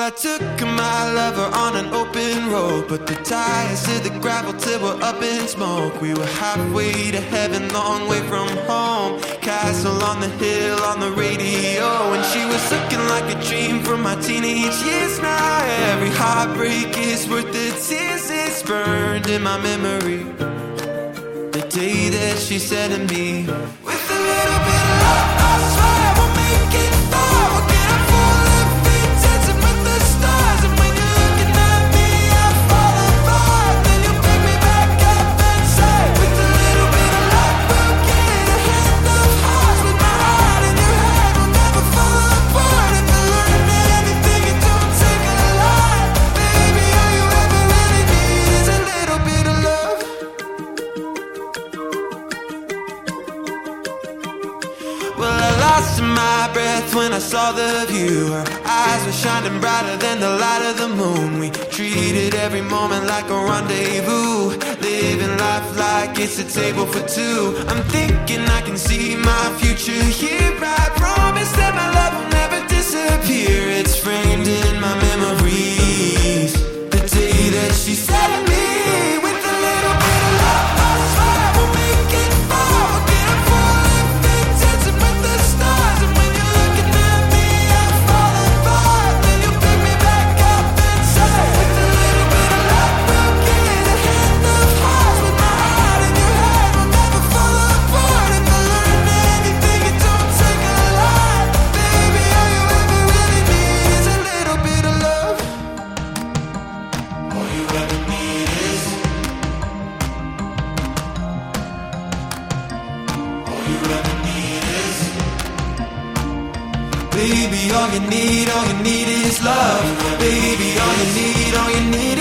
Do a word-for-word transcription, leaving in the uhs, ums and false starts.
I took my lover on an open road, put the tires to the gravel till we're up in smoke. We were halfway to heaven, long way from home. Castle on the hill on the radio, and she was looking like a dream from my teenage years. Now every heartbreak is worth the tears. It's burned in my memory, the day that she said to me, with a little bit of love, I swear we'll make it far. We'll get a full left feet dancing with the stars. And when you're looking at me, I fall apart. Then you pick me back up and say, with a little bit of luck, we'll get a hand of hearts. With my heart in your head, we'll never fall apart. If you learn anything, you don't take a lot. Baby, all you ever really need is a little bit of love. Well, I lost my breath when I saw the view. Her eyes were shining brighter than the light of the moon. We treated every moment like a rendezvous, living life like it's a table for two. I'm thinking I can see my future here. I promise that my love will never disappear. It's framed in my memories, the day that she said to me, with a little bit of love, I swear we'll make it far. We'll get a full left feet dancing with the stars. And when you're looking at me, I fall apart. Then you pick me back up and say, with a little bit of luck, we'll get a hand of hearts. With my heart in your head, we'll never fall apart. If I learn anything, you don't take a lot. Baby, all you ever really need is a little bit of love. All you ever need is, all you ever need is, baby, all you need, all you need is love. Baby, all you need, all you need